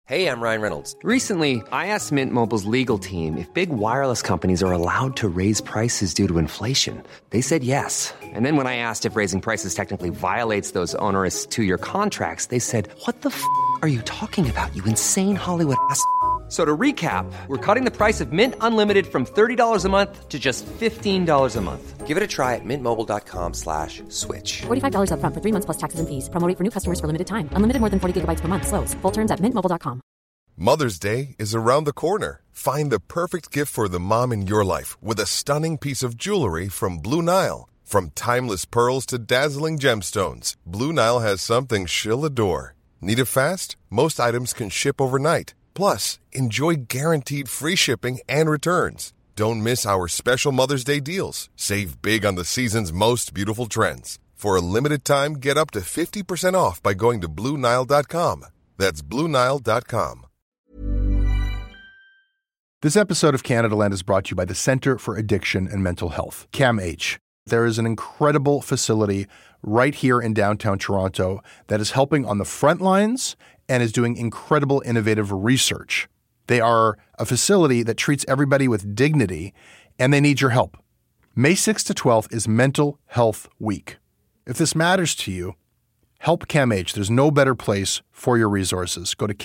Hey, I'm Ryan Reynolds. Recently, I asked Mint Mobile's legal team if big wireless companies are allowed to raise prices due to inflation. They said yes. And then when I asked if raising prices technically violates those onerous two-year contracts, they said, "What the f*** are you talking about, you insane Hollywood ass?" So to recap, we're cutting the price of Mint Unlimited from $30 a month to just $15 a month. Give it a try at mintmobile.com/switch. $45 up front for 3 months plus taxes and fees. Promo rate for new customers for limited time. Unlimited more than 40 gigabytes per month. Slows full terms at mintmobile.com. Mother's Day is around the corner. Find the perfect gift for the mom in your life with a stunning piece of jewelry from Blue Nile. From timeless pearls to dazzling gemstones, Blue Nile has something she'll adore. Need it fast? Most items can ship overnight. Plus, enjoy guaranteed free shipping and returns. Don't miss our special Mother's Day deals. Save big on the season's most beautiful trends. For a limited time, get up to 50% off by going to BlueNile.com. That's BlueNile.com. This episode of Canada Land is brought to you by the Centre for Addiction and Mental Health, CAMH. There is an incredible facility right here in downtown Toronto that is helping on the front lines and is doing incredible innovative research. They are a facility that treats everybody with dignity, and they need your help. May 6th to 12th is Mental Health Week. If this matters to you, help CAMH. There's no better place for your resources. Go to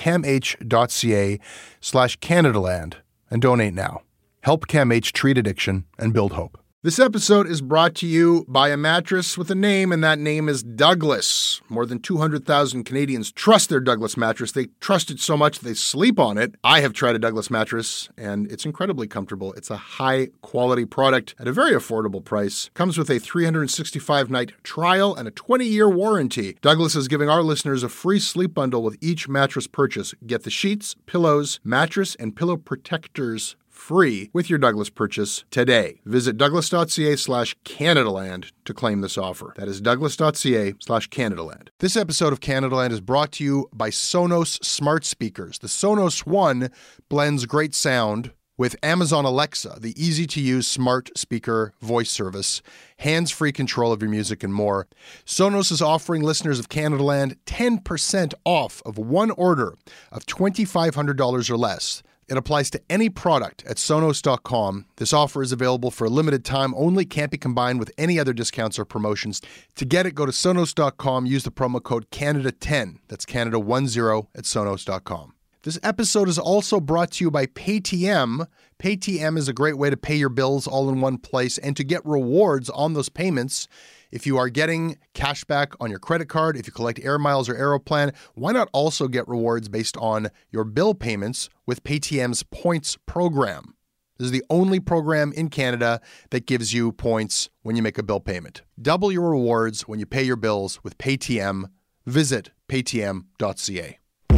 camh.ca/CanadaLand and donate now. Help CAMH treat addiction and build hope. This episode is brought to you by a mattress with a name, and that name is Douglas. More than 200,000 Canadians trust their Douglas mattress. They trust it so much they sleep on it. I have tried a Douglas mattress, and it's incredibly comfortable. It's a high-quality product at a very affordable price. Comes with a 365-night trial and a 20-year warranty. Douglas is giving our listeners a free sleep bundle with each mattress purchase. Get the sheets, pillows, mattress, and pillow protectors free with your Douglas purchase today. Visit douglas.ca/CanadaLand to claim this offer. That is douglas.ca/CanadaLand. This episode of Canada Land is brought to you by Sonos smart speakers. The Sonos One blends great sound with Amazon Alexa, the easy-to-use smart speaker voice service, hands-free control of your music, and more. Sonos is offering listeners of Canada Land 10% off of one order of $2,500 or less. It applies to any product at Sonos.com. This offer is available for a limited time only, can't be combined with any other discounts or promotions. To get it, go to Sonos.com, use the promo code Canada10. That's Canada10 at Sonos.com. This episode is also brought to you by Paytm. Paytm is a great way to pay your bills all in one place and to get rewards on those payments. If you are getting cash back on your credit card, if you collect Air Miles or Aeroplan, why not also get rewards based on your bill payments with Paytm's points program? This is the only program in Canada that gives you points when you make a bill payment. Double your rewards when you pay your bills with Paytm. Visit paytm.ca.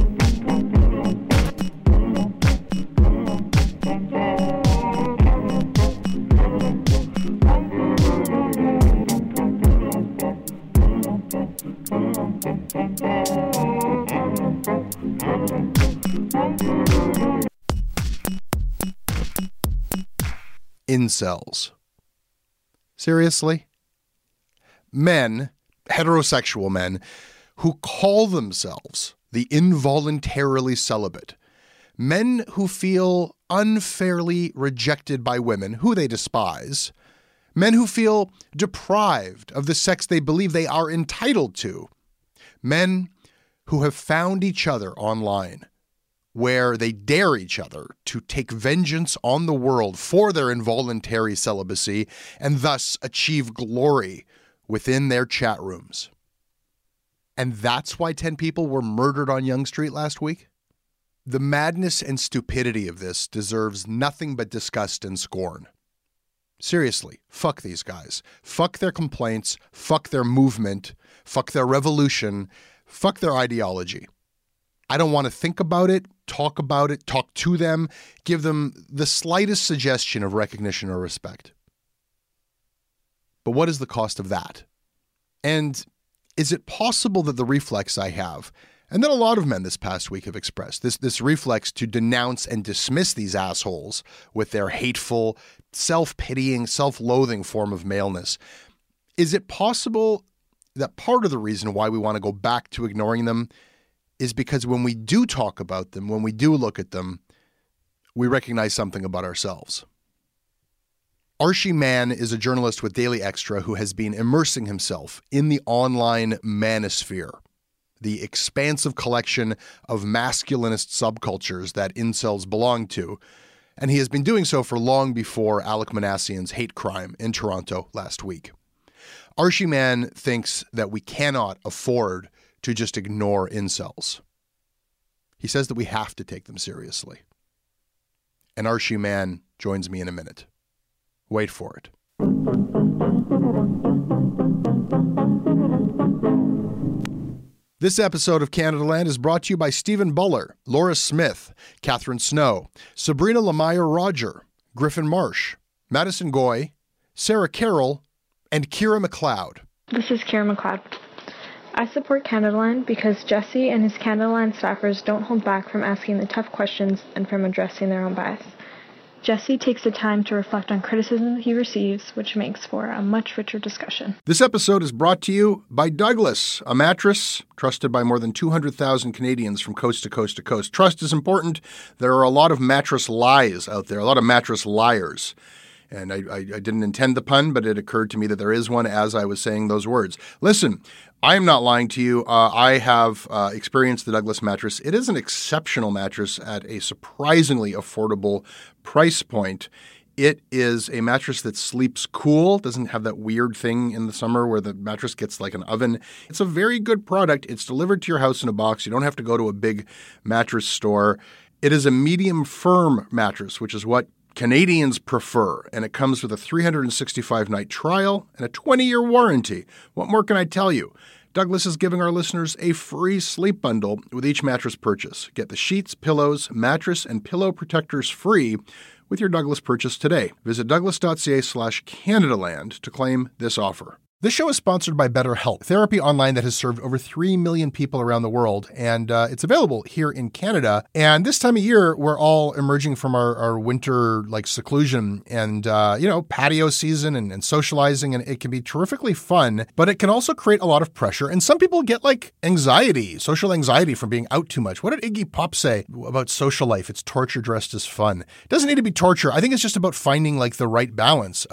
Incels. Seriously? Men, heterosexual men, who call themselves the involuntarily celibate. Men who feel unfairly rejected by women who they despise. Men who feel deprived of the sex they believe they are entitled to. Men who have found each other online, where they dare each other to take vengeance on the world for their involuntary celibacy and thus achieve glory within their chat rooms. And that's why 10 people were murdered on Yonge Street last week? The madness and stupidity of this deserves nothing but disgust and scorn. Seriously, fuck these guys. Fuck their complaints. Fuck their movement. Fuck their revolution. Fuck their ideology. I don't want to think about it, talk to them, give them the slightest suggestion of recognition or respect. But what is the cost of that? And is it possible that the reflex I have, and that a lot of men this past week have expressed, this reflex to denounce and dismiss these assholes with their hateful, self-pitying, self-loathing form of maleness, is it possible that part of the reason why we want to go back to ignoring them is because when we do talk about them, when we do look at them, we recognize something about ourselves. Arshy Mann is a journalist with Daily Extra who has been immersing himself in the online manosphere, the expansive collection of masculinist subcultures that incels belong to, and he has been doing so for long before Alek Minassian's hate crime in Toronto last week. Arshy Mann thinks that we cannot afford to just ignore incels. He says that we have to take them seriously. And Arshy Mann joins me in a minute. Wait for it. This episode of Canada Land is brought to you by Stephen Buller, Laura Smith, Catherine Snow, Sabrina Lemire-Roger, Griffin Marsh, Madison Goy, Sarah Carroll, and Kira McLeod. This is Kira McLeod. I support Canada Land because Jesse and his Canada Land staffers don't hold back from asking the tough questions and from addressing their own bias. Jesse takes the time to reflect on criticism he receives, which makes for a much richer discussion. This episode is brought to you by Douglas, a mattress trusted by more than 200,000 Canadians from coast to coast to coast. Trust is important. There are a lot of mattress lies out there, a lot of mattress liars. And I didn't intend the pun, but it occurred to me that there is one as I was saying those words. Listen, I am not lying to you. I have experienced the Douglas mattress. It is an exceptional mattress at a surprisingly affordable price point. It is a mattress that sleeps cool, doesn't have that weird thing in the summer where the mattress gets like an oven. It's a very good product. It's delivered to your house in a box. You don't have to go to a big mattress store. It is a medium firm mattress, which is what Canadians prefer, and it comes with a 365-night trial and a 20-year warranty. What more can I tell you? Douglas is giving our listeners a free sleep bundle with each mattress purchase. Get the sheets, pillows, mattress, and pillow protectors free with your Douglas purchase today. Visit douglas.ca/CanadaLand to claim this offer. This show is sponsored by BetterHelp, therapy online that has served over 3 million people around the world, and it's available here in Canada. And this time of year, we're all emerging from our winter seclusion and patio season and socializing, and it can be terrifically fun, but it can also create a lot of pressure. And some people get anxiety, social anxiety from being out too much. What did Iggy Pop say about social life? It's torture dressed as fun. It doesn't need to be torture. I think it's just about finding the right balance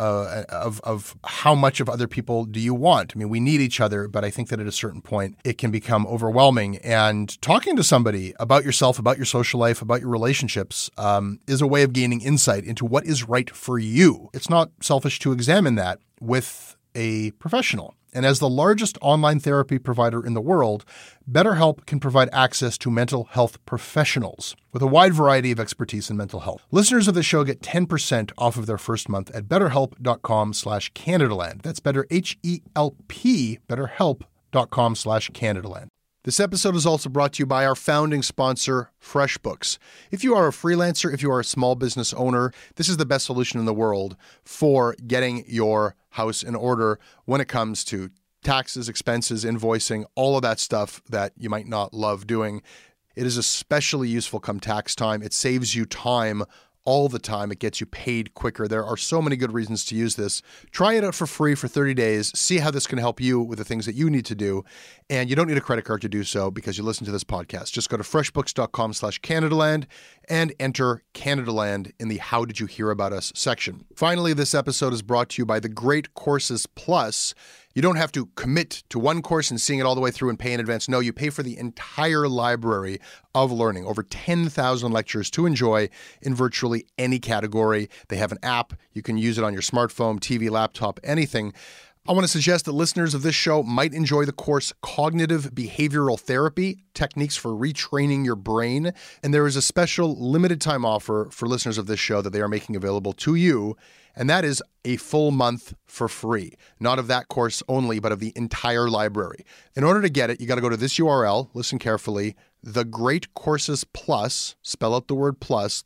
of how much of other people do you want. I mean, we need each other, but I think that at a certain point, it can become overwhelming. And talking to somebody about yourself, about your social life, about your relationships is a way of gaining insight into what is right for you. It's not selfish to examine that with a professional. And as the largest online therapy provider in the world, BetterHelp can provide access to mental health professionals with a wide variety of expertise in mental health. Listeners of the show get 10% off of their first month at betterhelp.com/CanadaLand. That's better, H-E-L-P, betterhelp.com/CanadaLand. This episode is also brought to you by our founding sponsor, FreshBooks. If you are a freelancer, if you are a small business owner, this is the best solution in the world for getting your house in order when it comes to taxes, expenses, invoicing, all of that stuff that you might not love doing. It is especially useful come tax time. It saves you time all the time. It gets you paid quicker. There are so many good reasons to use this. Try it out for free for 30 days. See how this can help you with the things that you need to do. And you don't need a credit card to do so because you listen to this podcast. Just go to freshbooks.com/CanadaLand and enter CanadaLand in the How Did You Hear About Us section. Finally, this episode is brought to you by the Great Courses Plus. You don't have to commit to one course and seeing it all the way through and pay in advance. No, you pay for the entire library of learning, over 10,000 lectures to enjoy in virtually any category. They have an app. You can use it on your smartphone, TV, laptop, anything. I want to suggest that listeners of this show might enjoy the course Cognitive Behavioral Therapy, Techniques for Retraining Your Brain. And there is a special limited time offer for listeners of this show that they are making available to you. And that is a full month for free. Not of that course only, but of the entire library. In order to get it, you got to go to this URL, listen carefully, The Great Courses Plus, spell out the word plus,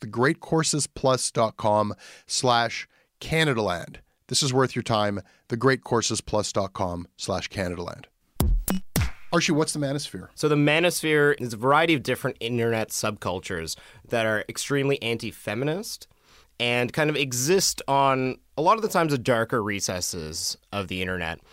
thegreatcoursesplus.com/CanadaLand. This is worth your time, thegreatcoursesplus.com/CanadaLand. Arshy, what's the manosphere? So the manosphere is a variety of different internet subcultures that are extremely anti-feminist and kind of exist on a lot of the times the darker recesses of the internet.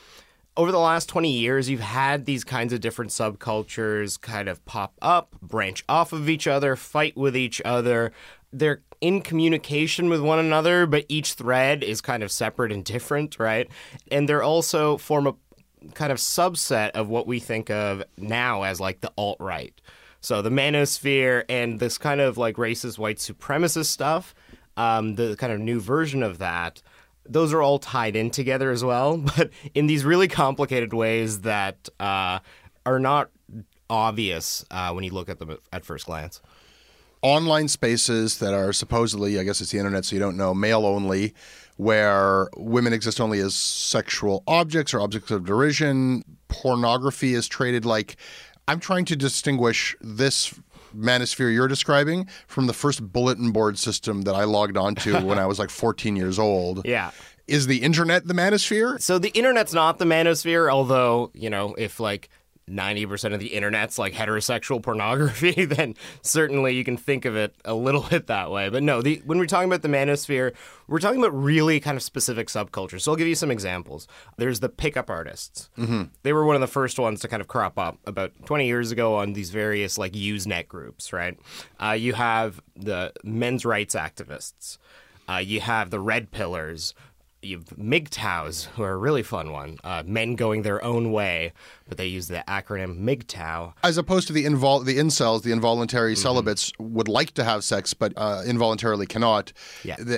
over the last 20 years, you've had these kinds of different subcultures kind of pop up, branch off of each other, fight with each other. They're in communication with one another, but each thread is kind of separate and different, right? And they're also form a kind of subset of what we think of now as like the alt-right. So the manosphere and this kind of like racist white supremacist stuff, the kind of new version of that, those are all tied in together as well, but in these really complicated ways that are not obvious when you look at them at first glance. Online spaces that are supposedly, I guess it's the internet, so you don't know, male only, where women exist only as sexual objects or objects of derision. Pornography is traded like... I'm trying to distinguish this manosphere you're describing from the first bulletin board system that I logged onto when I was like 14 years old. Yeah. Is the internet the manosphere? So the internet's not the manosphere, although, you know, if like 90% of the internet's like heterosexual pornography, then certainly you can think of it a little bit that way. But no, when we're talking about the manosphere, we're talking about really kind of specific subcultures. So I'll give you some examples. There's the pickup artists. Mm-hmm. They were one of the first ones to kind of crop up about 20 years ago on these various like Usenet groups, right? You have the men's rights activists. You have the red pillars. You've MGTOWs, who are a really fun one. Men going their own way, but they use the acronym MGTOW. As opposed to the incels, the involuntary celibates, would like to have sex, but involuntarily cannot. Yeah. The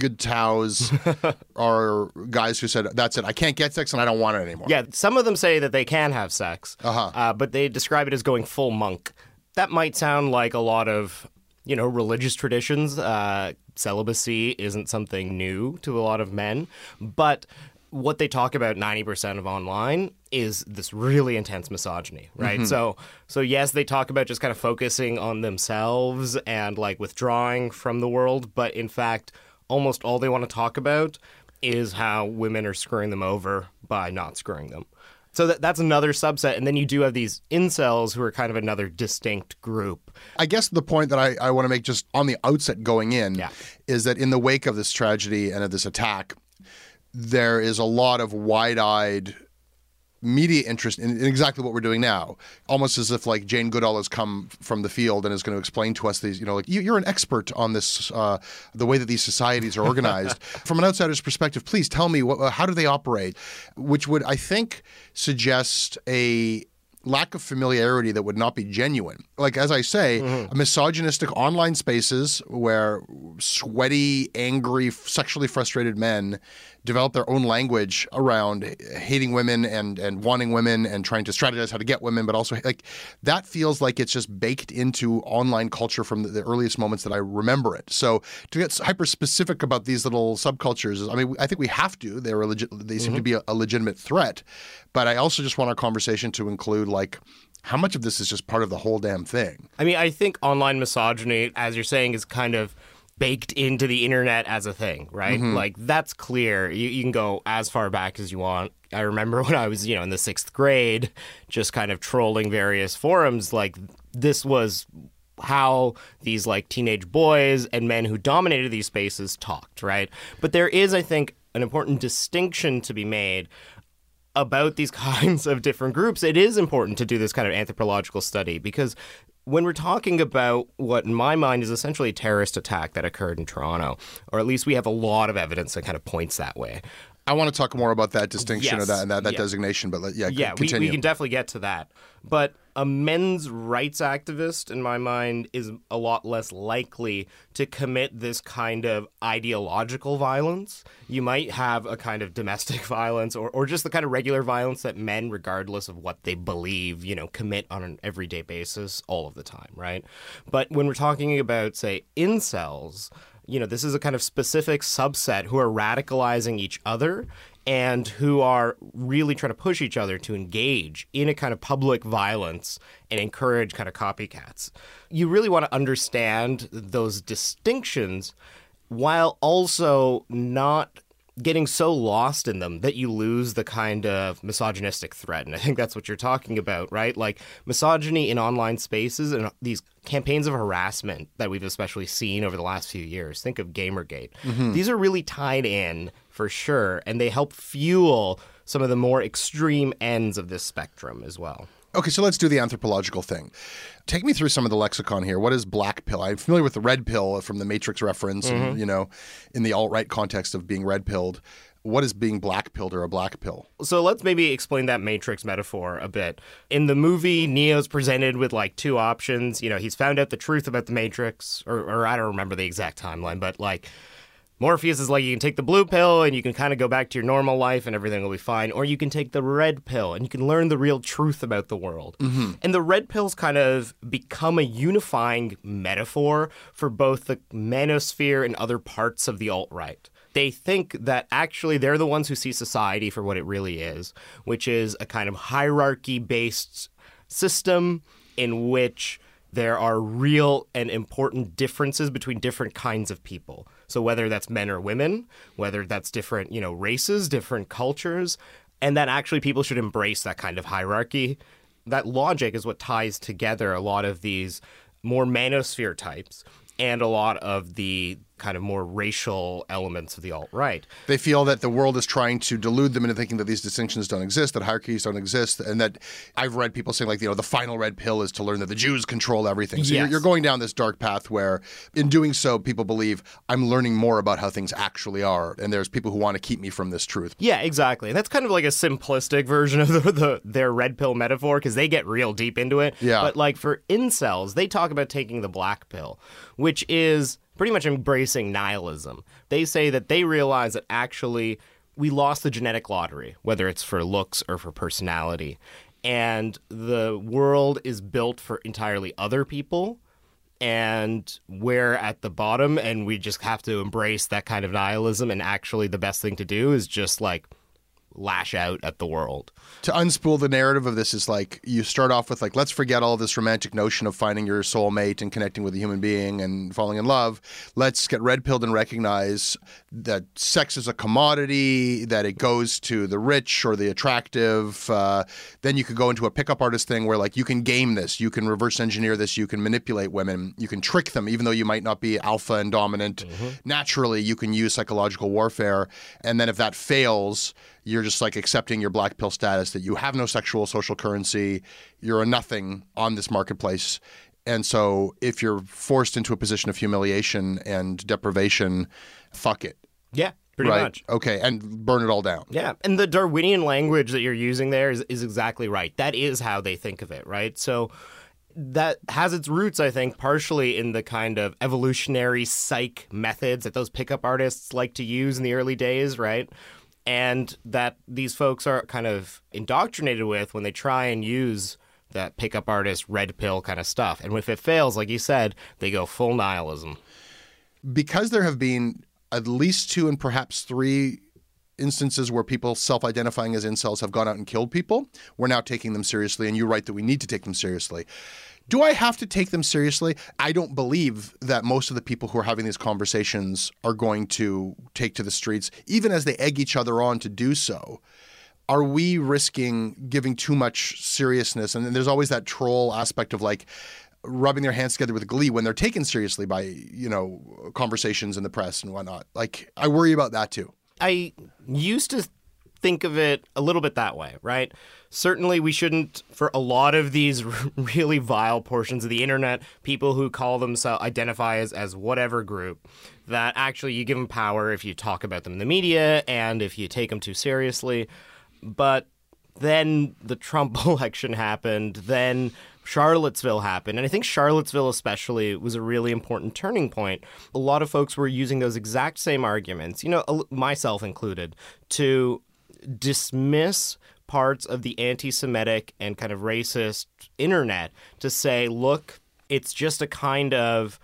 MGTOWs are guys who said, that's it, I can't get sex and I don't want it anymore. Yeah, some of them say that they can have sex, but they describe it as going full monk. That might sound like a lot of, you know, religious traditions. Celibacy isn't something new to a lot of men, but what they talk about 90% of online is this really intense misogyny, right? Mm-hmm. So yes, they talk about just kind of focusing on themselves and like withdrawing from the world, but in fact, almost all they want to talk about is how women are screwing them over by not screwing them. So that's another subset. And then you do have these incels who are kind of another distinct group. I guess the point that I want to make just on the outset going in is that in the wake of this tragedy and of this attack, there is a lot of wide-eyed media interest in exactly what we're doing now, almost as if like Jane Goodall has come from the field and is going to explain to us these, you know, like you're an expert on this, the way that these societies are organized. From an outsider's perspective, please tell me how do they operate, which would, I think, suggest a lack of familiarity that would not be genuine. Like, as I say, misogynistic online spaces where sweaty, angry, sexually frustrated men develop their own language around hating women and wanting women and trying to strategize how to get women, but also like that feels like it's just baked into online culture from the earliest moments that I remember it. So to get hyper specific about these little subcultures, I mean, I think we have to. They seem to be a legitimate threat, but I also just want our conversation to include like how much of this is just part of the whole damn thing. I mean, I think online misogyny, as you're saying, is kind of baked into the internet as a thing, right? Mm-hmm. Like, that's clear. You can go as far back as you want. I remember when I was, in the 6th grade, just kind of trolling various forums, like, this was how these, like, teenage boys and men who dominated these spaces talked, right? But there is, I think, an important distinction to be made about these kinds of different groups. It is important to do this kind of anthropological study because when we're talking about what in my mind is essentially a terrorist attack that occurred in Toronto, or at least we have a lot of evidence that kind of points that way. I want to talk more about that distinction or that designation, but continue. We can definitely get to that. But a men's rights activist, in my mind, is a lot less likely to commit this kind of ideological violence. You might have a kind of domestic violence or just the kind of regular violence that men, regardless of what they believe, commit on an everyday basis all of the time, right? But when we're talking about, say, incels, this is a kind of specific subset who are radicalizing each other and who are really trying to push each other to engage in a kind of public violence and encourage kind of copycats. You really want to understand those distinctions while also not getting so lost in them that you lose the kind of misogynistic threat. And I think that's what you're talking about, right? Like misogyny in online spaces and these campaigns of harassment that we've especially seen over the last few years. Think of Gamergate. These are really tied in for sure, and they help fuel some of the more extreme ends of this spectrum as well. Okay, so let's do the anthropological thing. Take me through some of the lexicon here. What is black pill? I'm familiar with the red pill from the Matrix reference, and, you know, in the alt-right context of being red pilled. What is being black pilled or a black pill? So let's maybe explain that Matrix metaphor a bit. In the movie, Neo's presented with like two options. You know, he's found out the truth about the Matrix, or I don't remember the exact timeline, but like Morpheus is like, you can take the blue pill and you can kind of go back to your normal life and everything will be fine. Or you can take the red pill and you can learn the real truth about the world. And the red pill's kind of become a unifying metaphor for both the manosphere and other parts of the alt-right. They think that actually they're the ones who see society for what it really is, which is a kind of hierarchy-based system in which there are real and important differences between different kinds of people. So whether that's men or women, whether that's different, you know, races, different cultures, and that actually people should embrace that kind of hierarchy. That logic is what ties together a lot of these more manosphere types and a lot of the kind of more racial elements of the alt-right. They feel that the world is trying to delude them into thinking that these distinctions don't exist, that hierarchies don't exist, and that I've read people saying, like, you know, the final red pill is to learn that the Jews control everything. So you're going down this dark path where, in doing so, people believe I'm learning more about how things actually are, and there's people who want to keep me from this truth. Yeah, exactly. That's kind of like a simplistic version of their red pill metaphor, because they get real deep into it. Yeah. But like for incels, they talk about taking the black pill, which is pretty much embracing nihilism. They say that they realize that actually we lost the genetic lottery, whether it's for looks or for personality. And the world is built for entirely other people. And we're at the bottom and we just have to embrace that kind of nihilism. And actually the best thing to do is just like lash out at the world. To unspool the narrative of this is like, you start off with like, let's forget all this romantic notion of finding your soulmate and connecting with a human being and falling in love. Let's get red-pilled and recognize that sex is a commodity, that it goes to the rich or the attractive. Then you could go into a pickup artist thing where like you can game this, you can reverse engineer this, you can manipulate women, you can trick them, even though you might not be alpha and dominant. Naturally, you can use psychological warfare. And then if that fails, you're just like accepting your black pill status, that you have no sexual social currency, you're a nothing on this marketplace. And so if you're forced into a position of humiliation and deprivation, fuck it. Yeah, pretty much. Okay, and burn it all down. Yeah, and the Darwinian language that you're using there is exactly right. That is how they think of it, right? So that has its roots, I think, partially in the kind of evolutionary psych methods that those pickup artists like to use in the early days, right? And that these folks are kind of indoctrinated with when they try and use that pickup artist red pill kind of stuff. And if it fails, like you said, they go full nihilism. Because there have been at least 2 and perhaps 3 instances where people self-identifying as incels have gone out and killed people, we're now taking them seriously, and you're right that we need to take them seriously. Do I have to take them seriously? I don't believe that most of the people who are having these conversations are going to take to the streets, even as they egg each other on to do so. Are we risking giving too much seriousness? And then there's always that troll aspect of like rubbing their hands together with glee when they're taken seriously by, you know, conversations in the press and whatnot. Like, I worry about that too. I used to think of it a little bit that way, right? Certainly we shouldn't, for a lot of these really vile portions of the internet, people who call themselves, identify as whatever group, that actually you give them power if you talk about them in the media and if you take them too seriously. But then the Trump election happened, then Charlottesville happened, and I think Charlottesville especially was a really important turning point. A lot of folks were using those exact same arguments, you know, myself included, to dismiss parts of the anti-Semitic and kind of racist internet, to say, look, it's just a kind of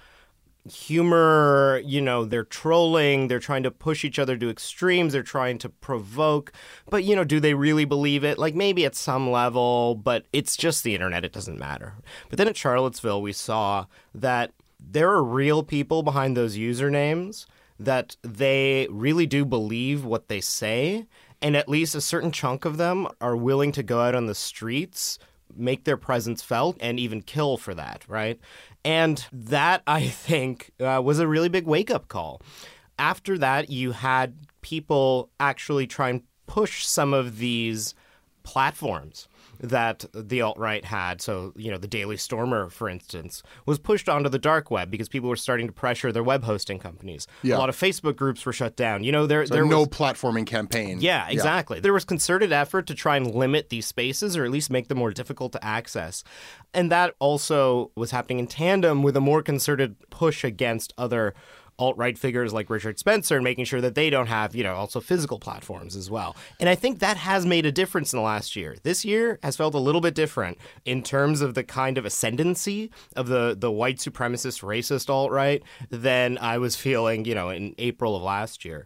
humor, you know, they're trolling, they're trying to push each other to extremes, they're trying to provoke, but, you know, do they really believe it? Like, maybe at some level, but it's just the internet, it doesn't matter. But then at Charlottesville, we saw that there are real people behind those usernames, that they really do believe what they say, and at least a certain chunk of them are willing to go out on the streets make their presence felt and even kill for that, right? And that, I think, was a really big wake-up call. After that, you had people actually try and push some of these platforms that the alt-right had. So, the Daily Stormer, for instance, was pushed onto the dark web because people were starting to pressure their web hosting companies. Yeah. A lot of Facebook groups were shut down. There was no platforming campaign. Yeah, exactly. Yeah. There was concerted effort to try and limit these spaces or at least make them more difficult to access. And that also was happening in tandem with a more concerted push against other alt-right figures like Richard Spencer and making sure that they don't have, also physical platforms as well. And I think that has made a difference in the last year. This year has felt a little bit different in terms of the kind of ascendancy of the white supremacist, racist alt-right than I was feeling, in April of last year.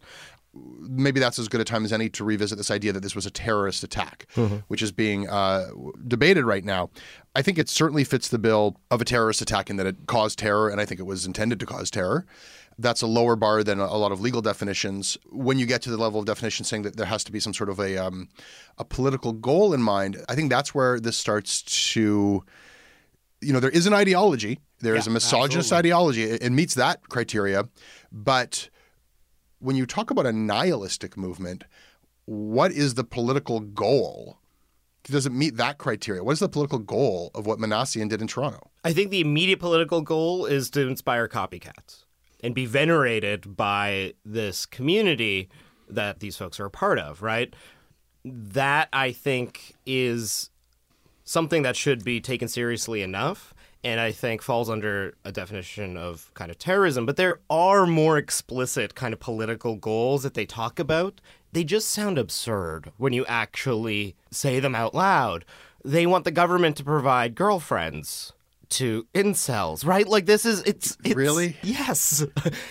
Maybe that's as good a time as any to revisit this idea that this was a terrorist attack, which is being debated right now. I think it certainly fits the bill of a terrorist attack in that it caused terror, and I think it was intended to cause terror. That's a lower bar than a lot of legal definitions. When you get to the level of definition saying that there has to be some sort of a political goal in mind, I think that's where this starts to, there is an ideology. There is a misogynist ideology. It meets that criteria. But when you talk about a nihilistic movement, what is the political goal? Does it meet that criteria? What is the political goal of what Minassian did in Toronto? I think the immediate political goal is to inspire copycats and be venerated by this community that these folks are a part of, right? That, I think, is something that should be taken seriously enough, and I think falls under a definition of kind of terrorism. But there are more explicit kind of political goals that they talk about. They just sound absurd when you actually say them out loud. They want the government to provide girlfriends to incels, right? Like it's really? Yes.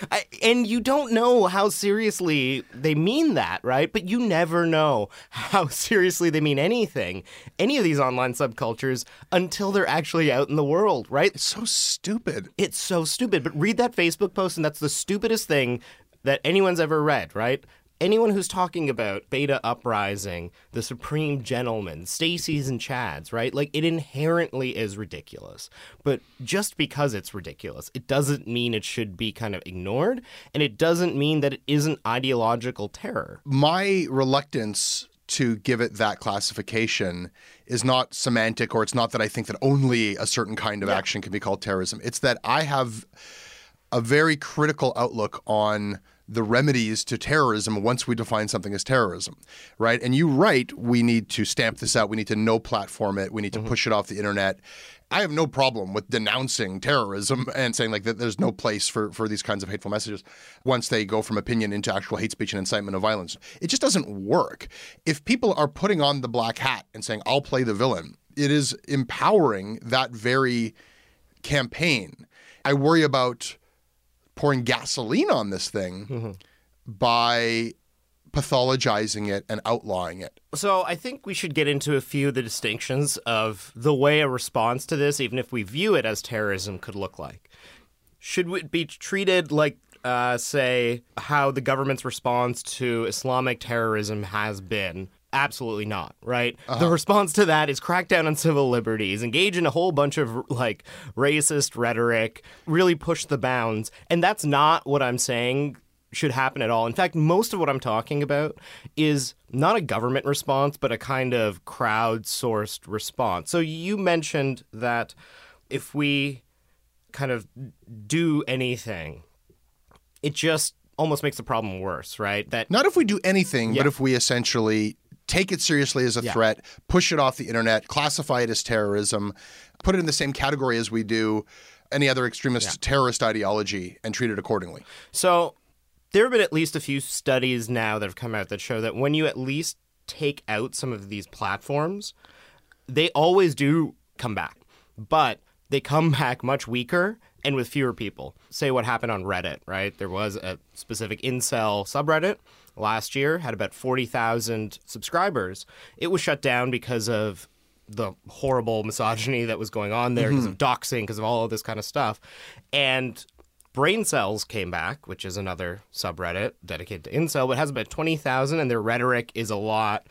And you don't know how seriously they mean that, right? But you never know how seriously they mean any of these online subcultures until they're actually out in the world, right? It's so stupid. It's so stupid. But read that Facebook post and that's the stupidest thing that anyone's ever read, right? Anyone who's talking about Beta Uprising, the Supreme Gentlemen, Stacey's and Chad's, right? Like, it inherently is ridiculous. But just because it's ridiculous, it doesn't mean it should be kind of ignored, and it doesn't mean that it isn't ideological terror. My reluctance to give it that classification is not semantic, or it's not that I think that only a certain kind of action can be called terrorism. It's that I have a very critical outlook on the remedies to terrorism once we define something as terrorism, right? And you write, we need to stamp this out. We need to no platform it. We need to push it off the internet. I have no problem with denouncing terrorism and saying like that there's no place for these kinds of hateful messages once they go from opinion into actual hate speech and incitement of violence. It just doesn't work. If people are putting on the black hat and saying, I'll play the villain, it is empowering that very campaign. I worry about pouring gasoline on this thing by pathologizing it and outlawing it. So I think we should get into a few of the distinctions of the way a response to this, even if we view it as terrorism, could look like. Should it be treated like, say, how the government's response to Islamic terrorism has been? Absolutely not, right? The response to that is crack down on civil liberties, engage in a whole bunch of like racist rhetoric, really push the bounds. And that's not what I'm saying should happen at all. In fact, most of what I'm talking about is not a government response, but a kind of crowdsourced response. So you mentioned that if we kind of do anything, it just almost makes the problem worse, right? That not if we do anything, but if we essentially take it seriously as a threat, push it off the internet, classify it as terrorism, put it in the same category as we do any other extremist terrorist ideology, and treat it accordingly. So there have been at least a few studies now that have come out that show that when you at least take out some of these platforms, they always do come back. But they come back much weaker and with fewer people. Say what happened on Reddit, right? There was a specific incel subreddit last year, had about 40,000 subscribers. It was shut down because of the horrible misogyny that was going on there, because of doxing, because of all of this kind of stuff. And Brain Cells came back, which is another subreddit dedicated to incel, but has about 20,000, and their rhetoric is a lot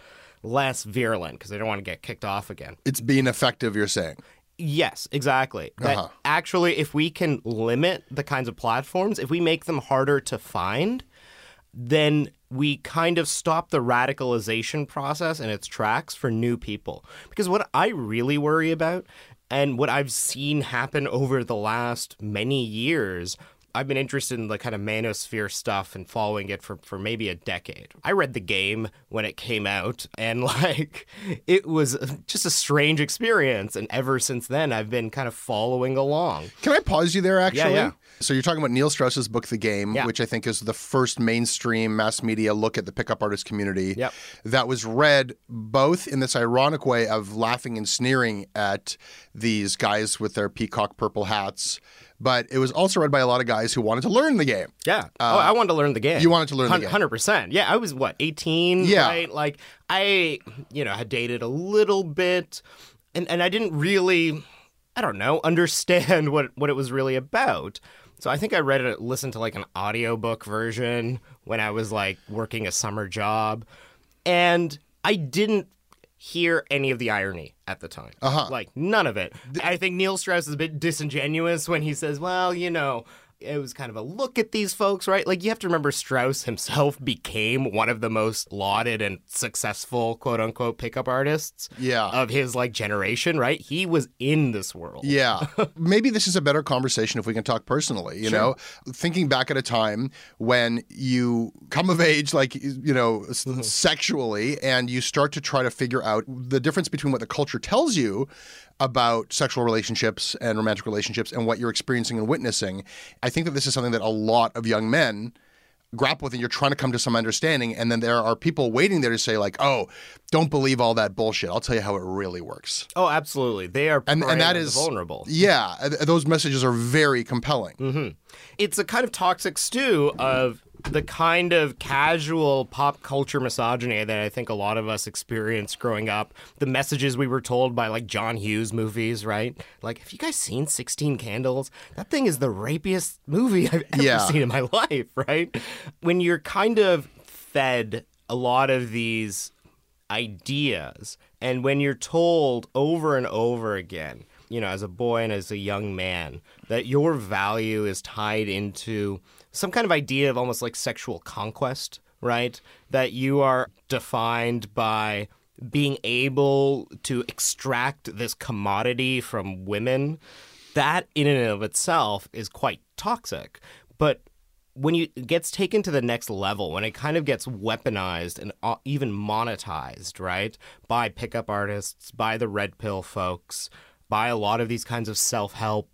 less virulent because they don't want to get kicked off again. It's being effective, you're saying. Yes, exactly. That actually, if we can limit the kinds of platforms, if we make them harder to find, then we kind of stop the radicalization process in its tracks for new people. Because what I really worry about, and what I've seen happen over the last many years, I've been interested in the kind of manosphere stuff and following it for maybe a decade. I read the game when it came out, and it was just a strange experience. And ever since then, I've been kind of following along. Can I pause you there, actually? Yeah. So you're talking about Neil Strauss's book, The Game, which I think is the first mainstream mass media look at the pickup artist community that was read both in this ironic way of laughing and sneering at these guys with their peacock purple hats, but it was also read by a lot of guys who wanted to learn the game. Yeah. I wanted to learn the game. You wanted to learn the game. 100%. Yeah, I was, 18? Yeah. Right? I, had dated a little bit, and I didn't really, understand what it was really about. So I think I listened to an audiobook version when I was working a summer job, and I didn't hear any of the irony at the time. None of it. I think Neil Strauss is a bit disingenuous when he says, well, it was kind of a look at these folks, right? You have to remember Strauss himself became one of the most lauded and successful, quote unquote, pickup artists of his generation, right? He was in this world. Yeah. Maybe this is a better conversation if we can talk personally, you know? Thinking back at a time when you come of age, sexually, and you start to try to figure out the difference between what the culture tells you about sexual relationships and romantic relationships and what you're experiencing and witnessing. I think that this is something that a lot of young men grapple with, and you're trying to come to some understanding. And then there are people waiting there to say oh, don't believe all that bullshit. I'll tell you how it really works. Oh, absolutely. They are and that is vulnerable. Yeah. Those messages are very compelling. Mm-hmm. It's a kind of toxic stew of the kind of casual pop culture misogyny that I think a lot of us experienced growing up. The messages we were told by John Hughes movies, right? Have you guys seen 16 Candles? That thing is the rapiest movie I've ever seen in my life, right? When you're kind of fed a lot of these ideas, and when you're told over and over again, as a boy and as a young man, that your value is tied into some kind of idea of almost sexual conquest, right? That you are defined by being able to extract this commodity from women. That in and of itself is quite toxic. But when it gets taken to the next level, when it kind of gets weaponized and even monetized, right, by pickup artists, by the red pill folks, by a lot of these kinds of self-help,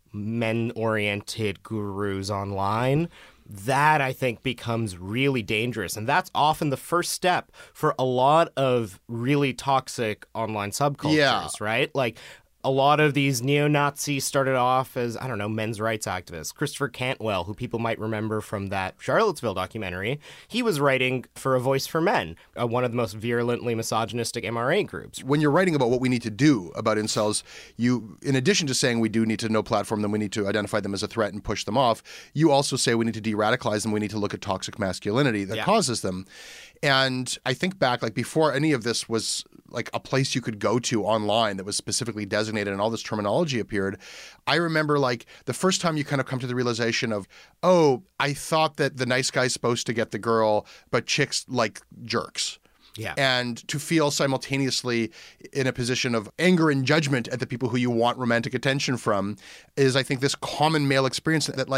men-oriented gurus online, that I think becomes really dangerous. And that's often the first step for a lot of really toxic online subcultures, right? A lot of these neo-Nazis started off as, men's rights activists. Christopher Cantwell, who people might remember from that Charlottesville documentary, he was writing for A Voice for Men, one of the most virulently misogynistic MRA groups. When you're writing about what we need to do about incels, you, in addition to saying we do need to know platform them, we need to identify them as a threat and push them off, you also say we need to de-radicalize them, we need to look at toxic masculinity that causes them. And I think back, before any of this was a place you could go to online that was specifically designated and all this terminology appeared, I remember the first time you kind of come to the realization of, oh, I thought that the nice guy's supposed to get the girl, but chicks like jerks. Yeah. And to feel simultaneously in a position of anger and judgment at the people who you want romantic attention from is, I think, this common male experience that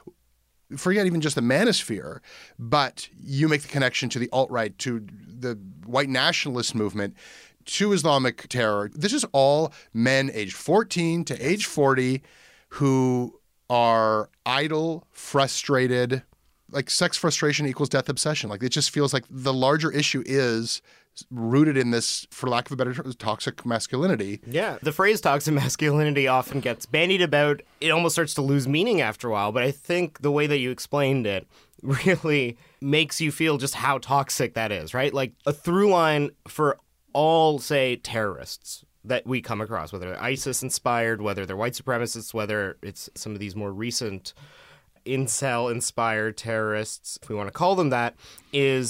forget even just the manosphere, but you make the connection to the alt-right, to the white nationalist movement, to Islamic terror. This is all men aged 14 to age 40 who are idle, frustrated. Sex frustration equals death obsession. It just feels like the larger issue is rooted in this, for lack of a better term, toxic masculinity. Yeah. The phrase toxic masculinity often gets bandied about. It almost starts to lose meaning after a while. But I think the way that you explained it really makes you feel just how toxic that is, right? A through line for all, say, terrorists that we come across, whether they're ISIS-inspired, whether they're white supremacists, whether it's some of these more recent incel-inspired terrorists, if we want to call them that, is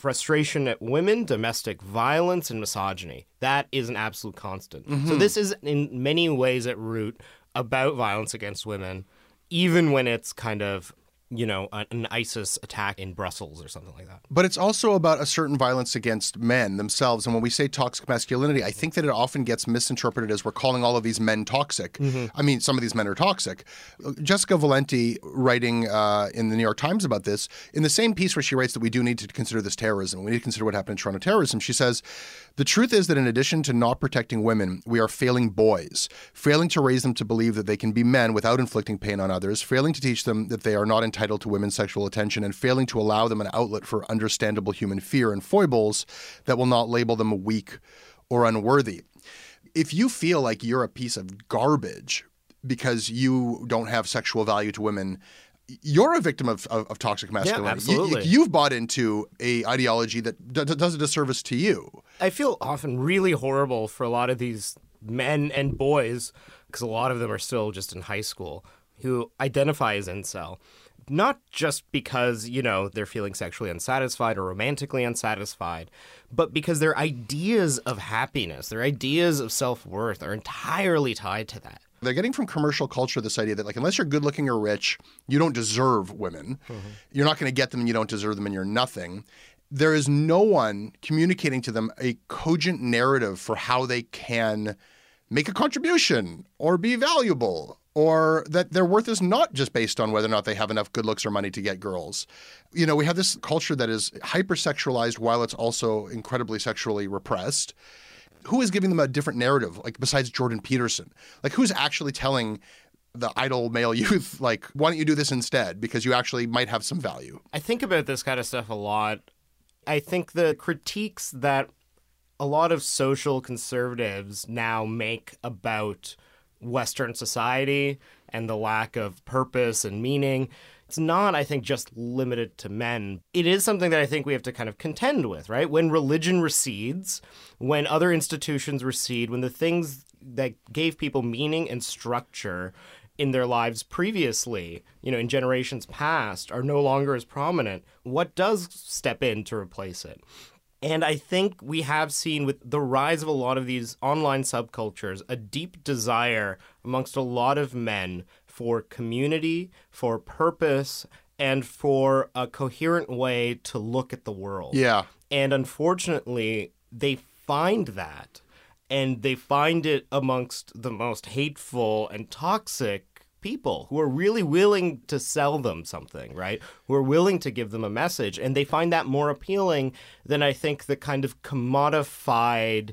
frustration at women, domestic violence, and misogyny. That is an absolute constant. So this is in many ways at root about violence against women, even when it's kind of, you know, an ISIS attack in Brussels or something like that. But it's also about a certain violence against men themselves. And when we say toxic masculinity, I think that it often gets misinterpreted as we're calling all of these men toxic. I mean, some of these men are toxic. Jessica Valenti, writing in the New York Times about this, in the same piece where she writes that we do need to consider this terrorism, we need to consider what happened in Toronto terrorism, she says, the truth is that in addition to not protecting women, we are failing boys, failing to raise them to believe that they can be men without inflicting pain on others, failing to teach them that they are not entitled to women's sexual attention, and failing to allow them an outlet for understandable human fear and foibles that will not label them weak or unworthy. If you feel like you're a piece of garbage because you don't have sexual value to women, you're a victim of toxic masculinity. Yeah, absolutely. You've bought into a ideology that does a disservice to you. I feel often really horrible for a lot of these men and boys, because a lot of them are still just in high school, who identify as incel. Not just because, you know, they're feeling sexually unsatisfied or romantically unsatisfied, but because their ideas of happiness, their ideas of self-worth are entirely tied to that. They're getting from commercial culture this idea that, like, unless you're good looking or rich, you don't deserve women. You're not going to get them and you don't deserve them and you're nothing. There is no one communicating to them a cogent narrative for how they can make a contribution or be valuable, or that their worth is not just based on whether or not they have enough good looks or money to get girls. You know, we have this culture that is hypersexualized while it's also incredibly sexually repressed. Who is giving them a different narrative, like, besides Jordan Peterson? Like, who's actually telling the idle male youth, like, why don't you do this instead? Because you actually might have some value. I think about this kind of stuff a lot. I think the critiques that a lot of social conservatives now make about Western society and the lack of purpose and meaning, it's not, I think, just limited to men. It is something that I think we have to kind of contend with, right? When religion recedes, when other institutions recede, when the things that gave people meaning and structure in their lives previously, you know, in generations past, are no longer as prominent, what does step in to replace it? And I think we have seen with the rise of a lot of these online subcultures a deep desire amongst a lot of men for community, for purpose, and for a coherent way to look at the world. Yeah. And unfortunately, they find that, and they find it amongst the most hateful and toxic people who are really willing to sell them something, right? Who are willing to give them a message. And they find that more appealing than, I think, the kind of commodified,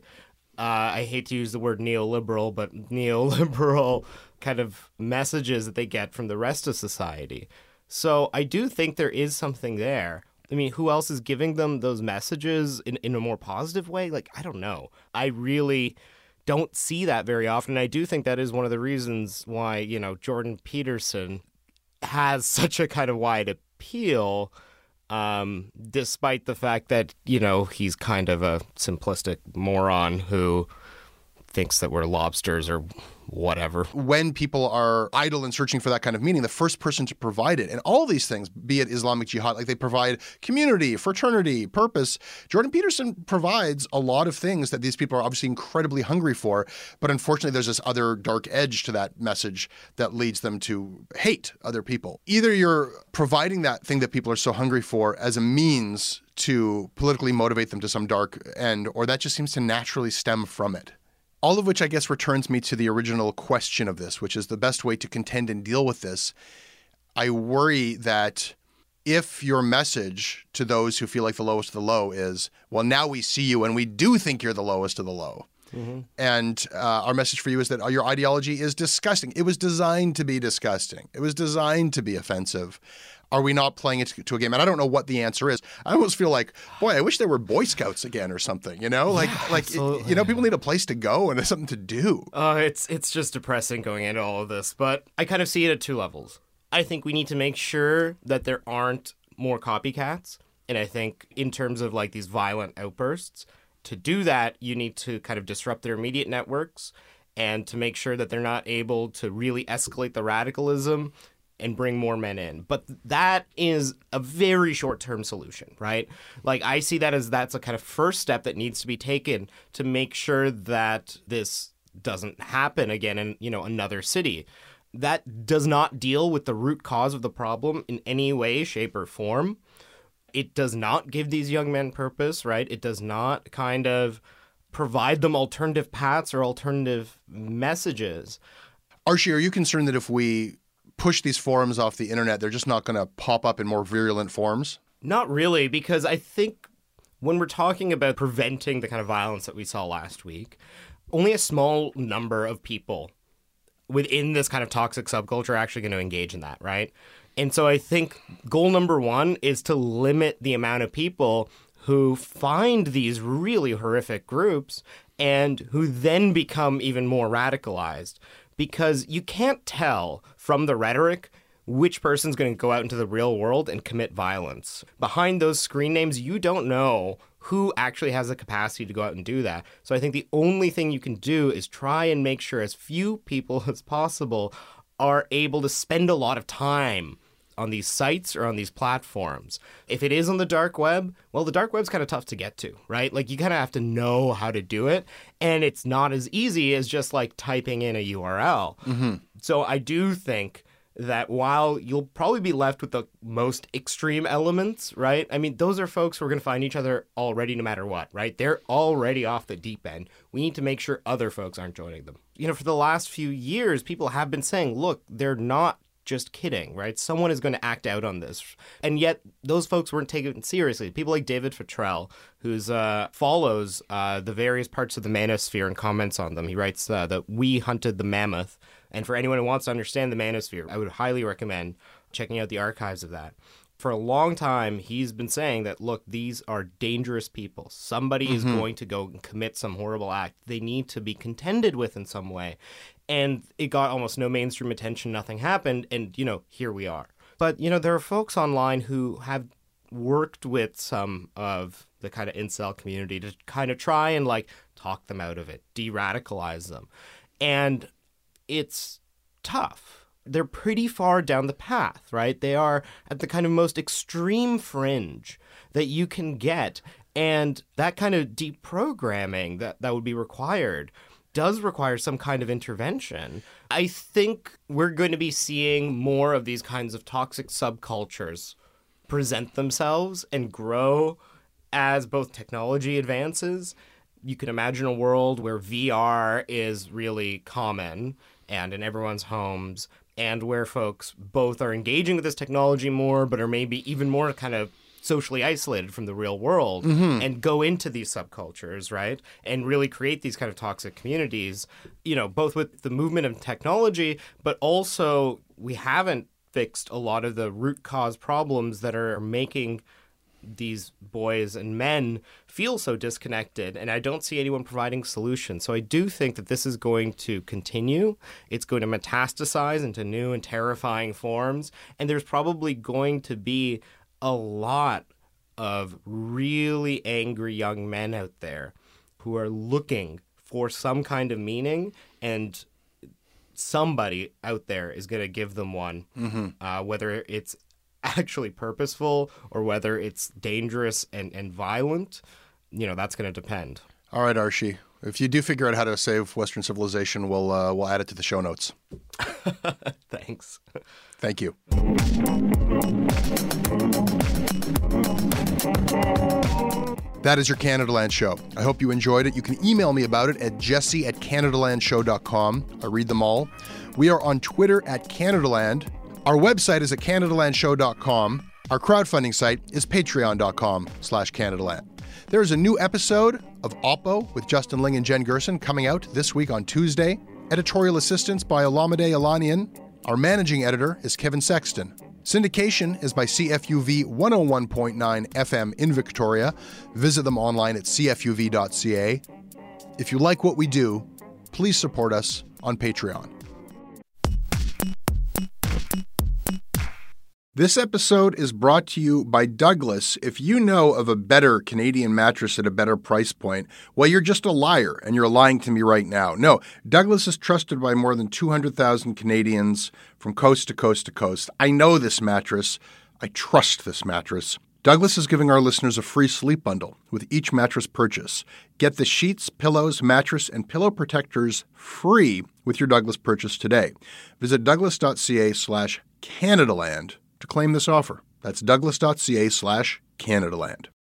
I hate to use the word neoliberal, but neoliberal kind of messages that they get from the rest of society. So I do think there is something there. I mean, who else is giving them those messages in a more positive way? Like, I don't know. I really don't see that very often. I do think that is one of the reasons why, you know, Jordan Peterson has such a kind of wide appeal, despite the fact that, you know, he's kind of a simplistic moron who thinks that we're lobsters or whatever. When people are idle and searching for that kind of meaning, the first person to provide it, and all these things, be it Islamic Jihad, like, they provide community, fraternity, purpose. Jordan Peterson provides a lot of things that these people are obviously incredibly hungry for, but unfortunately there's this other dark edge to that message that leads them to hate other people. Either you're providing that thing that people are so hungry for as a means to politically motivate them to some dark end, or that just seems to naturally stem from it. All of which, I guess, returns me to the original question of this, which is the best way to contend and deal with this. I worry that if your message to those who feel like the lowest of the low is, well, now we see you and we do think you're the lowest of the low. And our message for you is that your ideology is disgusting. It was designed to be disgusting. It was designed to be offensive. Are we not playing it to a game? And I don't know what the answer is. I almost feel like, boy, I wish there were Boy Scouts again or something, you know? You know, people need a place to go and something to do. It's just depressing going into all of this, but I kind of see it at two levels. I think we need to make sure that there aren't more copycats. And I think in terms of, like, these violent outbursts, to do that, you need to kind of disrupt their immediate networks and to make sure that they're not able to really escalate the radicalism and bring more men in. But that is a very short-term solution, right? Like, I see that as that's a kind of first step that needs to be taken to make sure that this doesn't happen again in, another city. That does not deal with the root cause of the problem in any way, shape, or form. It does not give these young men purpose, right? It does not kind of provide them alternative paths or alternative messages. Archie, are you concerned that if we push these forums off the internet, they're just not going to pop up in more virulent forms? Not really, because I think when we're talking about preventing the kind of violence that we saw last week, only a small number of people within this kind of toxic subculture are actually going to engage in that, right? And so I think goal number one is to limit the amount of people who find these really horrific groups and who then become even more radicalized. Because you can't tell from the rhetoric which person's going to go out into the real world and commit violence. Behind those screen names, you don't know who actually has the capacity to go out and do that. So I think the only thing you can do is try and make sure as few people as possible are able to spend a lot of time on these sites or on these platforms. If it is on the dark web, well, the dark web's kind of tough to get to, right? Like, you kind of have to know how to do it, and it's not as easy as just like typing in a URL. Mm-hmm. So I do think that while you'll probably be left with the most extreme elements, right? I mean, those are folks who are going to find each other already no matter what, right? They're already off the deep end. We need to make sure other folks aren't joining them. For the last few years, people have been saying, look, they're not just kidding, right? Someone is going to act out on this. And yet those folks weren't taken seriously. People like David Futrell, who follows the various parts of the manosphere and comments on them. He writes that we hunted the mammoth. And for anyone who wants to understand the manosphere, I would highly recommend checking out the archives of that. For a long time, he's been saying that, look, these are dangerous people. Somebody is going to go and commit some horrible act. They need to be contended with in some way. And it got almost no mainstream attention. Nothing happened. And, here we are. But, there are folks online who have worked with some of the kind of incel community to kind of try and, talk them out of it, de-radicalize them. And it's tough. They're pretty far down the path, right? They are at the kind of most extreme fringe that you can get. And that kind of deprogramming that would be required does require some kind of intervention. I think we're going to be seeing more of these kinds of toxic subcultures present themselves and grow as both technology advances. You can imagine a world where VR is really common and in everyone's homes, and where folks both are engaging with this technology more, but are maybe even more kind of socially isolated from the real world and go into these subcultures, right? And really create these kind of toxic communities, both with the movement of technology, but also we haven't fixed a lot of the root cause problems that are making these boys and men feel so disconnected, and I don't see anyone providing solutions. So I do think that this is going to continue. It's going to metastasize into new and terrifying forms, and there's probably going to be a lot of really angry young men out there who are looking for some kind of meaning, and somebody out there is going to give them one, whether it's actually purposeful or whether it's dangerous and violent, that's going to depend. All right, Archie. If you do figure out how to save Western civilization, we'll add it to the show notes. Thanks. Thank you. That is your Canadaland show. I hope you enjoyed it. You can email me about it at jesse@canadalandshow.com. I read them all. We are on Twitter at Canadaland. Our website is at CanadaLandShow.com. Our crowdfunding site is Patreon.com/CanadaLand. There is a new episode of Oppo with Justin Ling and Jen Gerson coming out this week on Tuesday. Editorial assistance by Olamide Alanian. Our managing editor is Kevin Sexton. Syndication is by CFUV 101.9 FM in Victoria. Visit them online at cfuv.ca. If you like what we do, please support us on Patreon. This episode is brought to you by Douglas. If you know of a better Canadian mattress at a better price point, well, you're just a liar, and you're lying to me right now. No, Douglas is trusted by more than 200,000 Canadians from coast to coast to coast. I know this mattress. I trust this mattress. Douglas is giving our listeners a free sleep bundle with each mattress purchase. Get the sheets, pillows, mattress, and pillow protectors free with your Douglas purchase today. Visit douglas.ca/Canadaland to claim this offer. That's douglas.ca/Canadaland.